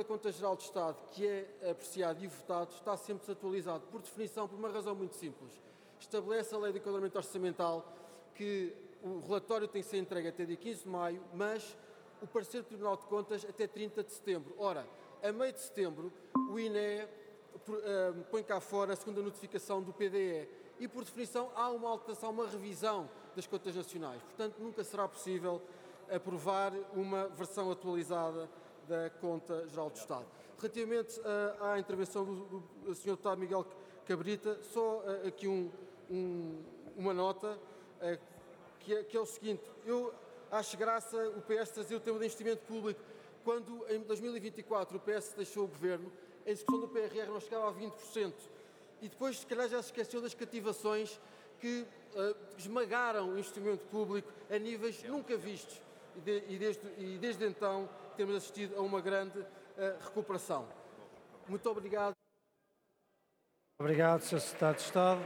Conta Geral de Estado, que é apreciado e votado, está sempre desatualizado, por definição, por uma razão muito simples. Estabelece a Lei de Enquadramento Orçamental que o relatório tem que ser entregue até dia 15 de maio, mas o parecer do Tribunal de Contas até 30 de setembro. Ora, a meio de setembro, o INE põe cá fora a segunda notificação do PDE e, por definição, há uma alteração, uma revisão das contas nacionais. Portanto, nunca será possível aprovar uma versão atualizada da Conta Geral do Estado. Relativamente à intervenção do Sr. Deputado Miguel Cabrita, só aqui uma nota, que é o seguinte: eu acho graça o PS trazer o tema de investimento público, quando em 2024 o PS deixou o governo, a execução do PRR não chegava a 20%. E depois, se calhar, já se esqueceu das cativações que esmagaram o investimento público a níveis nunca vistos. E desde então temos assistido a uma grande recuperação. Muito obrigado. Obrigado, Sr. Secretário de Estado.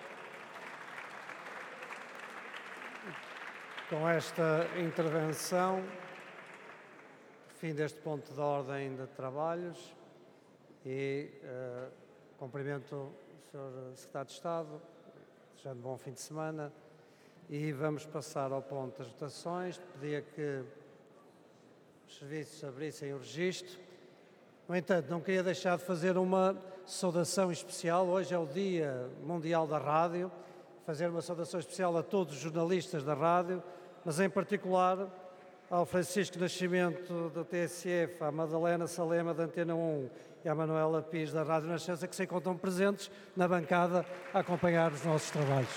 Com esta intervenção, fim deste ponto de ordem de trabalhos e cumprimento o Sr. Secretário de Estado, desejando bom fim de semana, e vamos passar ao ponto das votações. Pedia que os serviços abrissem o registro. No entanto, não queria deixar de fazer uma saudação especial. Hoje é o Dia Mundial da Rádio. Fazer uma saudação especial a todos os jornalistas da rádio, mas em particular ao Francisco Nascimento da TSF, à Madalena Salema da Antena 1 e à Manuela Pires da Rádio Nascença, que se encontram presentes na bancada a acompanhar os nossos trabalhos.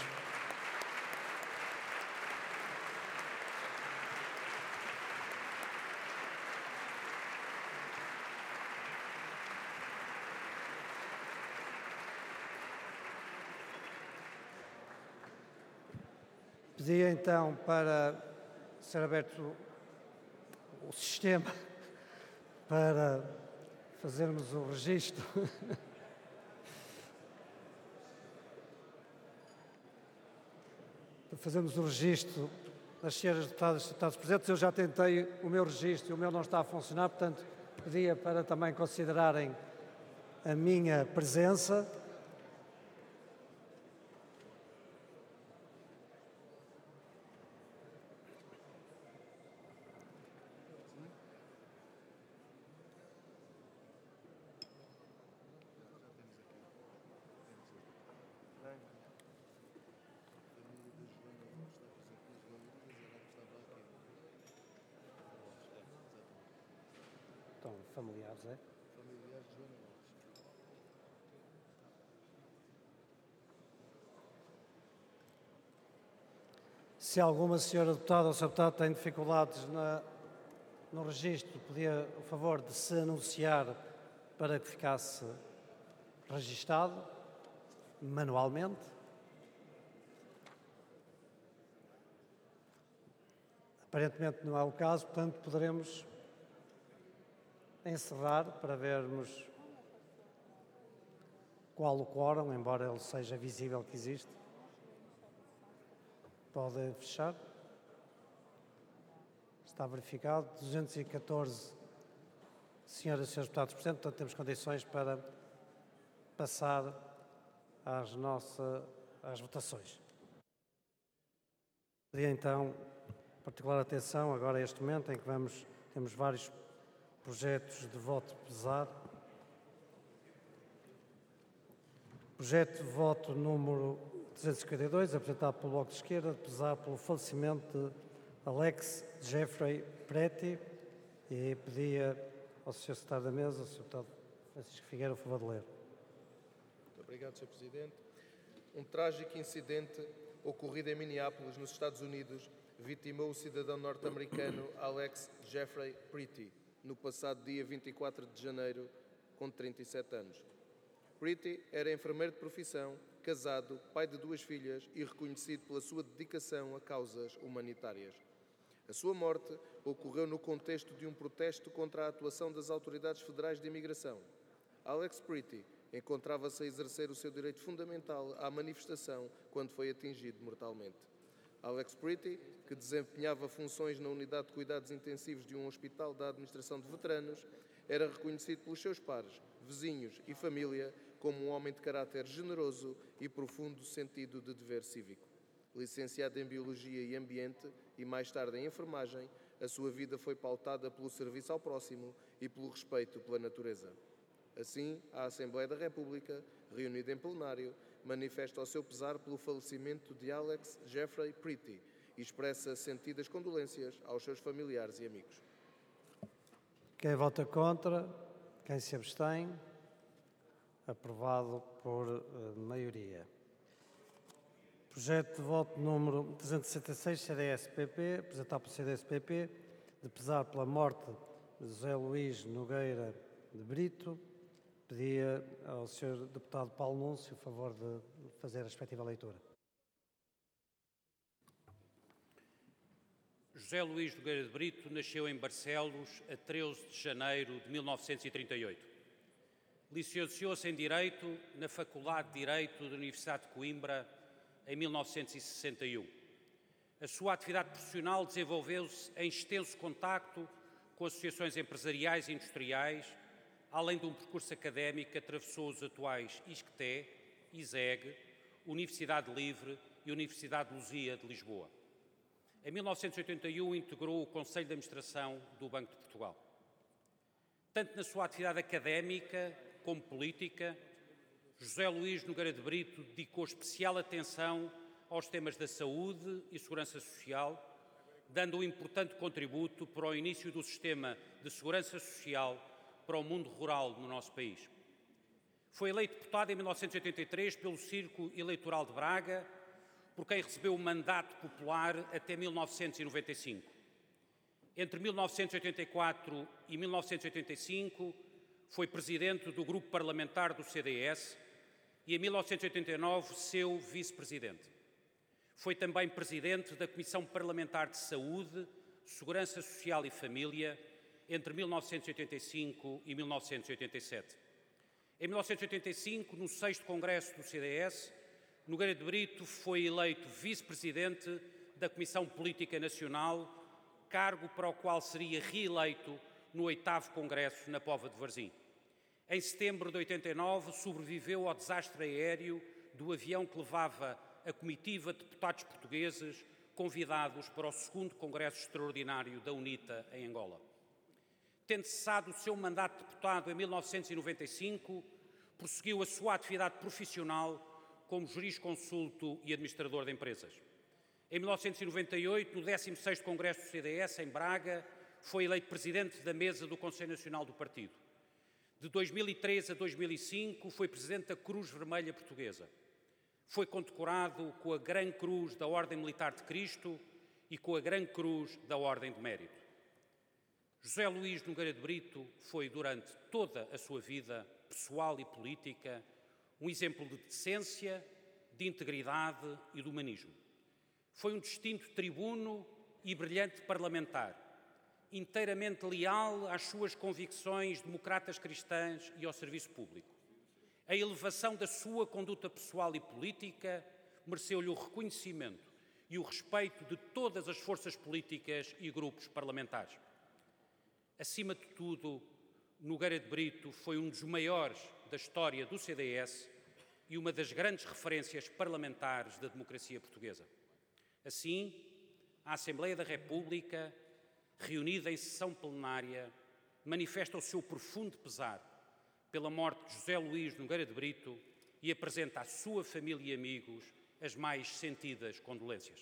Pedia então para ser aberto o sistema para fazermos o registro. Para fazermos o registro das senhoras deputadas e deputados presentes. Eu já tentei o meu registro e o meu não está a funcionar, portanto, pedia para também considerarem a minha presença. Estão familiares, é? Familiares de Joana Lopes. Se alguma senhora deputada ou senhor deputado tem dificuldades no registro, pedia o favor de se anunciar para que ficasse registado manualmente. Aparentemente não é o caso, portanto poderemos encerrar para vermos qual o quórum, embora ele seja visível que existe. Pode fechar. Está verificado. 214 senhoras e senhores deputados presentes, portanto temos condições para passar às votações. Pedia então particular atenção agora a este momento em que temos vários projetos de voto pesado. Projeto de voto número 252, apresentado pelo Bloco de Esquerda, de pesar pelo falecimento de Alex Jeffrey Preti, e pedia ao Sr. Secretário da Mesa, ao Sr. Deputado Francisco Figueira, o favor de ler. Muito obrigado, Sr. Presidente. Um trágico incidente ocorrido em Minneapolis, nos Estados Unidos, vitimou o cidadão norte-americano Alex Jeffrey Preti, no passado dia 24 de janeiro, com 37 anos. Preti era enfermeiro de profissão, casado, pai de 2 filhas e reconhecido pela sua dedicação a causas humanitárias. A sua morte ocorreu no contexto de um protesto contra a atuação das autoridades federais de imigração. Alex Preti encontrava-se a exercer o seu direito fundamental à manifestação quando foi atingido mortalmente. Alex Preti, que desempenhava funções na unidade de cuidados intensivos de um hospital da administração de veteranos, era reconhecido pelos seus pares, vizinhos e família como um homem de caráter generoso e profundo sentido de dever cívico. Licenciado em Biologia e Ambiente e mais tarde em Enfermagem, a sua vida foi pautada pelo serviço ao próximo e pelo respeito pela natureza. Assim, a Assembleia da República, reunida em plenário, manifesta o seu pesar pelo falecimento de Alex Jeffrey Pretty e expressa sentidas condolências aos seus familiares e amigos. Quem vota contra? Quem se abstém? Aprovado por maioria. Projeto de voto número 366, CDS-PP, apresentado pelo CDS-PP, de pesar pela morte de José Luís Nogueira de Brito. Pedia ao Sr. Deputado Paulo Núncio o favor de fazer a respectiva leitura. José Luís Nogueira de Brito nasceu em Barcelos a 13 de janeiro de 1938. Licenciou-se em Direito na Faculdade de Direito da Universidade de Coimbra em 1961. A sua atividade profissional desenvolveu-se em extenso contacto com associações empresariais e industriais, além de um percurso académico que atravessou os atuais ISCTE, ISEG, Universidade Livre e Universidade de Luzia de Lisboa. Em 1981 integrou o Conselho de Administração do Banco de Portugal. Tanto na sua atividade académica como política, José Luís Nogueira de Brito dedicou especial atenção aos temas da saúde e segurança social, dando um importante contributo para o início do sistema de segurança social para o mundo rural no nosso país. Foi eleito deputado em 1983 pelo Círculo Eleitoral de Braga, por quem recebeu o mandato popular até 1995. Entre 1984 e 1985, foi presidente do grupo parlamentar do CDS e, em 1989, seu vice-presidente. Foi também presidente da Comissão Parlamentar de Saúde, Segurança Social e Família, entre 1985 e 1987. Em 1985, no 6º Congresso do CDS, Nogueira de Brito foi eleito vice-presidente da Comissão Política Nacional, cargo para o qual seria reeleito no 8º Congresso na Póvoa de Varzim. Em setembro de 89, sobreviveu ao desastre aéreo do avião que levava a comitiva de deputados portugueses convidados para o 2º Congresso Extraordinário da UNITA em Angola. Tendo cessado o seu mandato de deputado em 1995, prosseguiu a sua atividade profissional como jurisconsulto e administrador de empresas. Em 1998, no 16º Congresso do CDS, em Braga, foi eleito presidente da mesa do Conselho Nacional do Partido. De 2003 a 2005, foi presidente da Cruz Vermelha Portuguesa. Foi condecorado com a Gran Cruz da Ordem Militar de Cristo e com a Gran Cruz da Ordem de Mérito. José Luís Nogueira de Brito foi, durante toda a sua vida pessoal e política, um exemplo de decência, de integridade e de humanismo. Foi um distinto tribuno e brilhante parlamentar, inteiramente leal às suas convicções democratas cristãs e ao serviço público. A elevação da sua conduta pessoal e política mereceu-lhe o reconhecimento e o respeito de todas as forças políticas e grupos parlamentares. Acima de tudo, Nogueira de Brito foi um dos maiores da história do CDS e uma das grandes referências parlamentares da democracia portuguesa. Assim, a Assembleia da República, reunida em sessão plenária, manifesta o seu profundo pesar pela morte de José Luís Nogueira de Brito e apresenta à sua família e amigos as mais sentidas condolências.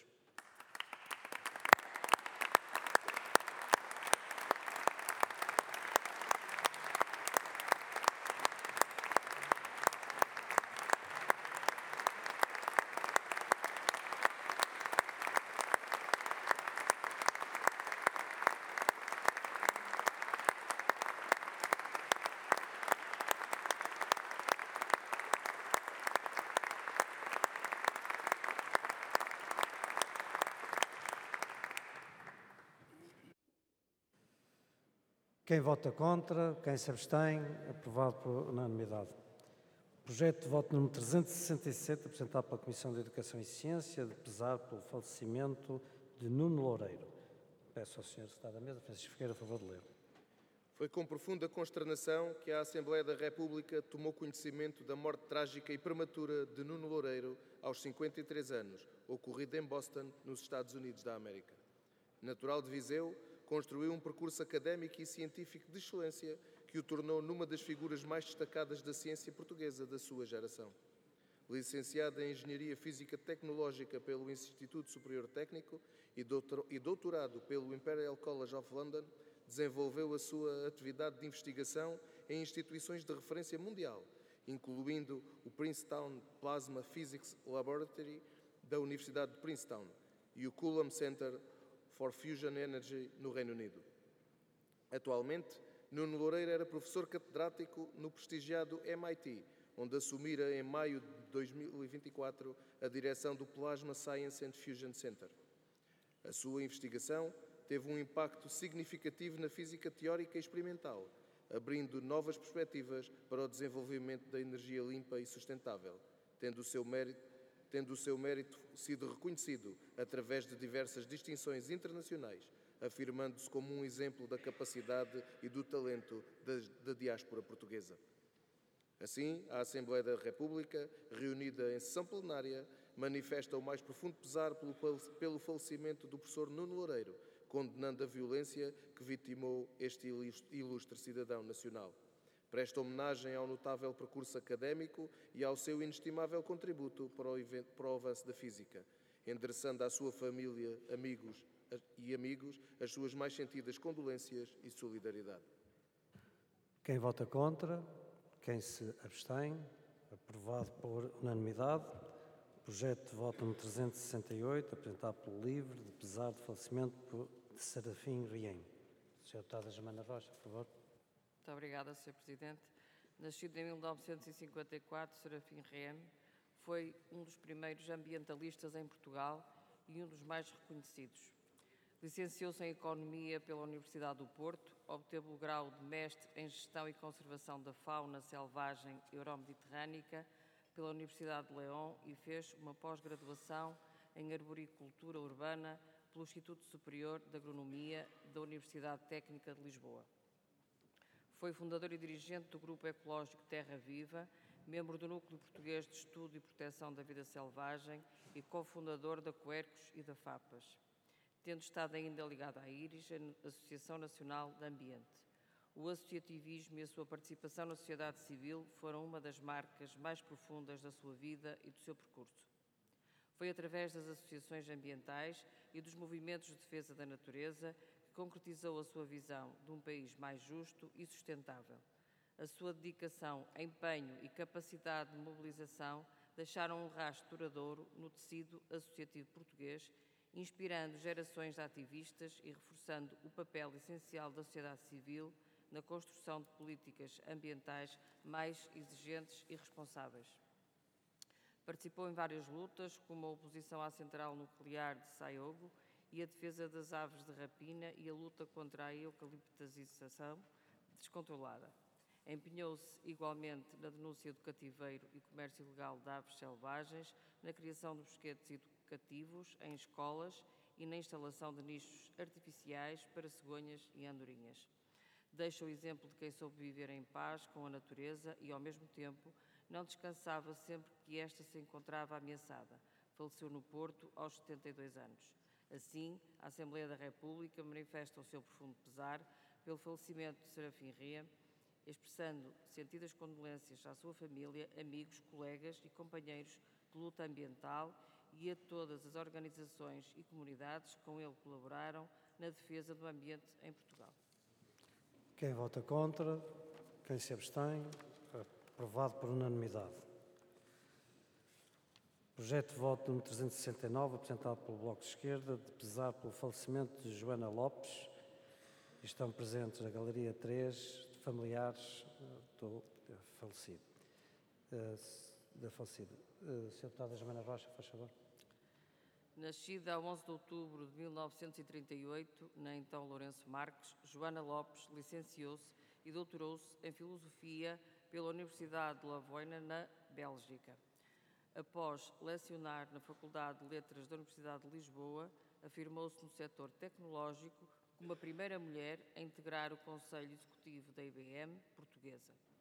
Quem vota contra? Quem se abstém? Aprovado por unanimidade. Projeto de voto número 367, apresentado pela Comissão de Educação e Ciência, de pesar pelo falecimento de Nuno Loureiro. Peço ao Sr. Secretário da Mesa, Francisco Figueira, a favor de ler. Foi com profunda consternação que a Assembleia da República tomou conhecimento da morte trágica e prematura de Nuno Loureiro, aos 53 anos, ocorrida em Boston, nos Estados Unidos da América. Natural de Viseu, construiu um percurso académico e científico de excelência que o tornou numa das figuras mais destacadas da ciência portuguesa da sua geração. Licenciado em Engenharia Física Tecnológica pelo Instituto Superior Técnico e doutorado pelo Imperial College of London, desenvolveu a sua atividade de investigação em instituições de referência mundial, incluindo o Princeton Plasma Physics Laboratory da Universidade de Princeton e o Coulomb Center for Fusion Energy no Reino Unido. Atualmente, Nuno Loureiro era professor catedrático no prestigiado MIT, onde assumira em maio de 2024 a direção do Plasma Science and Fusion Center. A sua investigação teve um impacto significativo na física teórica e experimental, abrindo novas perspectivas para o desenvolvimento da energia limpa e sustentável, tendo o seu mérito sido reconhecido através de diversas distinções internacionais, afirmando-se como um exemplo da capacidade e do talento da diáspora portuguesa. Assim, a Assembleia da República, reunida em sessão plenária, manifesta o mais profundo pesar pelo falecimento do professor Nuno Loureiro, condenando a violência que vitimou este ilustre cidadão nacional. Presta homenagem ao notável percurso académico e ao seu inestimável contributo para o avanço da física, endereçando à sua família, amigos as suas mais sentidas condolências e solidariedade. Quem vota contra? Quem se abstém? Aprovado por unanimidade. Projeto de voto número 368, apresentado pelo LIVRE, de pesar do falecimento de Serafim Riem. Sr. Deputada Germana Rocha, por favor. Muito obrigada, Sr. Presidente. Nascido em 1954, Serafim Riem foi um dos primeiros ambientalistas em Portugal e um dos mais reconhecidos. Licenciou-se em Economia pela Universidade do Porto, obteve o grau de Mestre em Gestão e Conservação da Fauna Selvagem Euromediterrânica pela Universidade de León e fez uma pós-graduação em Arboricultura Urbana pelo Instituto Superior de Agronomia da Universidade Técnica de Lisboa. Foi fundador e dirigente do Grupo Ecológico Terra Viva, membro do Núcleo Português de Estudo e Proteção da Vida Selvagem e cofundador da Quercus e da FAPAS, tendo estado ainda ligado à IRIS, a Associação Nacional de Ambiente. O associativismo e a sua participação na sociedade civil foram uma das marcas mais profundas da sua vida e do seu percurso. Foi através das associações ambientais e dos movimentos de defesa da natureza que concretizou a sua visão de um país mais justo e sustentável. A sua dedicação, empenho e capacidade de mobilização deixaram um rastro duradouro no tecido associativo português, inspirando gerações de ativistas e reforçando o papel essencial da sociedade civil na construção de políticas ambientais mais exigentes e responsáveis. Participou em várias lutas, como a oposição à central nuclear de Saiogo e a defesa das aves de rapina e a luta contra a eucaliptasização descontrolada. Empenhou-se igualmente na denúncia do cativeiro e comércio ilegal de aves selvagens, na criação de bosquetes educativos em escolas e na instalação de nichos artificiais para cegonhas e andorinhas. Deixa o exemplo de quem soube viver em paz com a natureza e, ao mesmo tempo, não descansava sempre que esta se encontrava ameaçada. Faleceu no Porto aos 72 anos. Assim, a Assembleia da República manifesta o seu profundo pesar pelo falecimento de Serafim Riem, expressando sentidas condolências à sua família, amigos, colegas e companheiros de luta ambiental e a todas as organizações e comunidades que com ele colaboraram na defesa do ambiente em Portugal. Quem vota contra? Quem se abstém? Aprovado por unanimidade. Projeto de voto número 369, apresentado pelo Bloco de Esquerda, de pesar pelo falecimento de Joana Lopes. Estão presentes na Galeria 3 familiares do falecido. Sr. Deputada Germana Rocha, faz favor. Nascida a 11 de outubro de 1938, na então Lourenço Marques, Joana Lopes licenciou-se e doutorou-se em Filosofia pela Universidade de Lavoina, na Bélgica. Após lecionar na Faculdade de Letras da Universidade de Lisboa, afirmou-se no setor tecnológico, como a primeira mulher a integrar o Conselho Executivo da IBM portuguesa.